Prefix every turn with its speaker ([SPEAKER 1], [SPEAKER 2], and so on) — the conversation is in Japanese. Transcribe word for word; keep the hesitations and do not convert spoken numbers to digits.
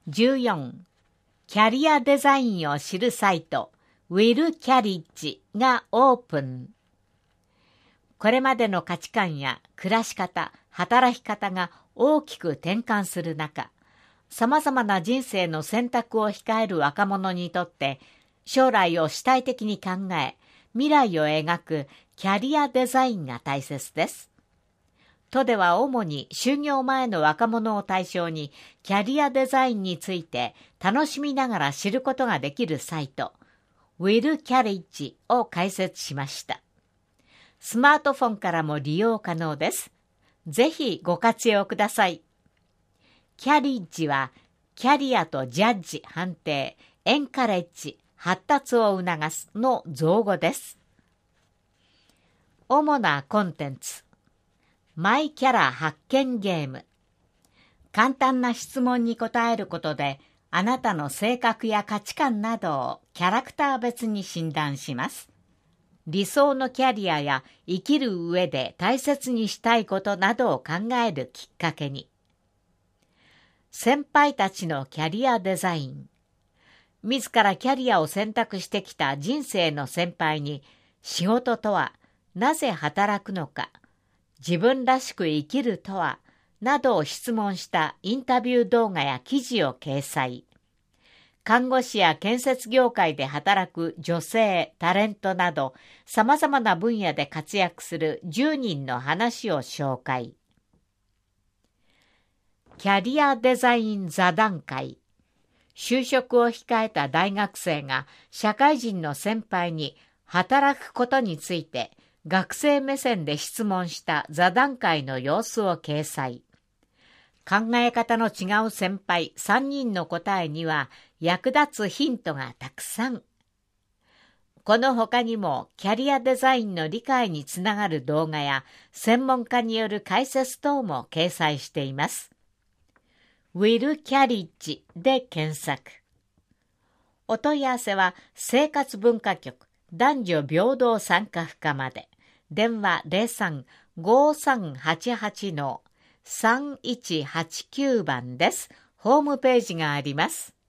[SPEAKER 1] じゅうよん、キャリアデザインを知るサイト、ウィルキャリッジがオープン。これまでの価値観や暮らし方、働き方が大きく転換する中、様々な人生の選択を控える若者にとって、将来を主体的に考え、未来を描くキャリアデザインが大切です。都では主に就業前の若者を対象にキャリアデザインについて楽しみながら知ることができるサイト、ウィルキャリッジを開設しました。スマートフォンからも利用可能です。ぜひご活用ください。キャリッジはキャリアとジャッジ判定、エンカレッジ発達を促すの造語です。主なコンテンツ。マイキャラ発見ゲーム。簡単な質問に答えることで、あなたの性格や価値観などをキャラクター別に診断します。理想のキャリアや生きる上で大切にしたいことなどを考えるきっかけに。先輩たちのキャリアデザイン。自らキャリアを選択してきた人生の先輩に、仕事とは、なぜ働くのか、自分らしく生きるとは、などを質問したインタビュー動画や記事を掲載。看護師や建設業界で働く女性、タレントなど、様々な分野で活躍するじゅうにんの話を紹介。キャリアデザイン座談会。就職を控えた大学生が社会人の先輩に働くことについて学生目線で質問した座談会の様子を掲載。考え方の違う先輩さんにんの答えには役立つヒントがたくさん。この他にもキャリアデザインの理解につながる動画や専門家による解説等も掲載しています。ウィルキャリッジで検索。お問い合わせは生活文化局男女平等参加付加まで。電話 ゼロさん ごーさんはちはち さんいちはちきゅう 番です。ホームページがあります。